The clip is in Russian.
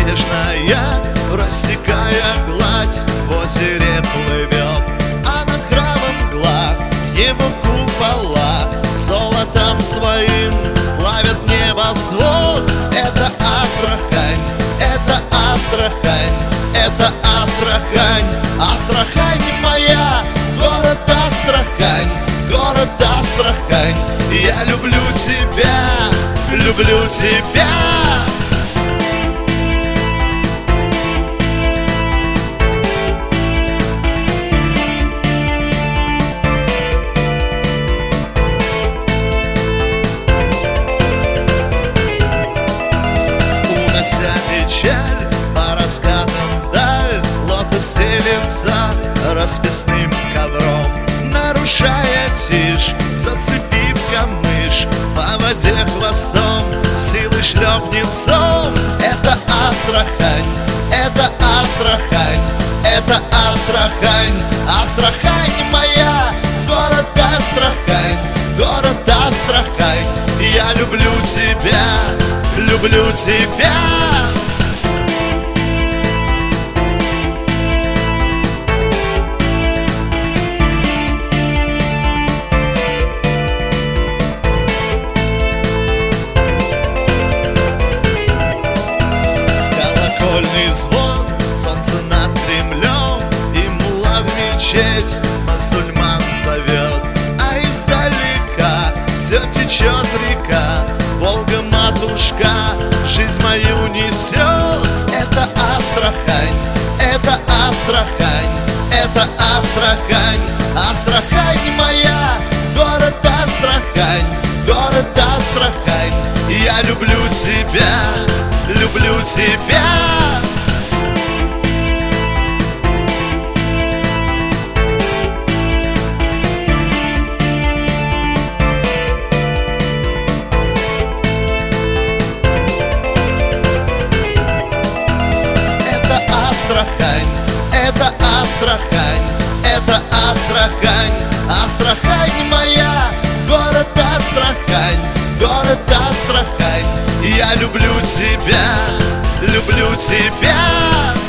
снежная, рассекая гладь, в озере плывет, а над храмом мгла, его купола золотом своим плавят небосвод. Это Астрахань, это Астрахань, это Астрахань, Астрахань моя, город Астрахань, город Астрахань. Я люблю тебя, люблю тебя. Унося печаль по раскатам вдаль, лотос стелется расписным ковром, нарушая тишь, зацепив камыш, по воде хвостом силы шлепнецом. Это Астрахань, это Астрахань, это Астрахань, Астрахань моя, город Астрахань, город Астрахань. Я люблю тебя, люблю тебя. Колокольный звон, солнце над Кремлем, и мулла в мечеть мусульман зовет, а издалека все течет река, Волга-матушка жизнь мою несет. Это Астрахань, это Астрахань, это Астрахань, Астрахань моя, город Астрахань, город Астрахань. Я люблю тебя, люблю тебя. Астрахань, это Астрахань, это Астрахань, Астрахань моя, город Астрахань, город Астрахань. Я люблю тебя, люблю тебя.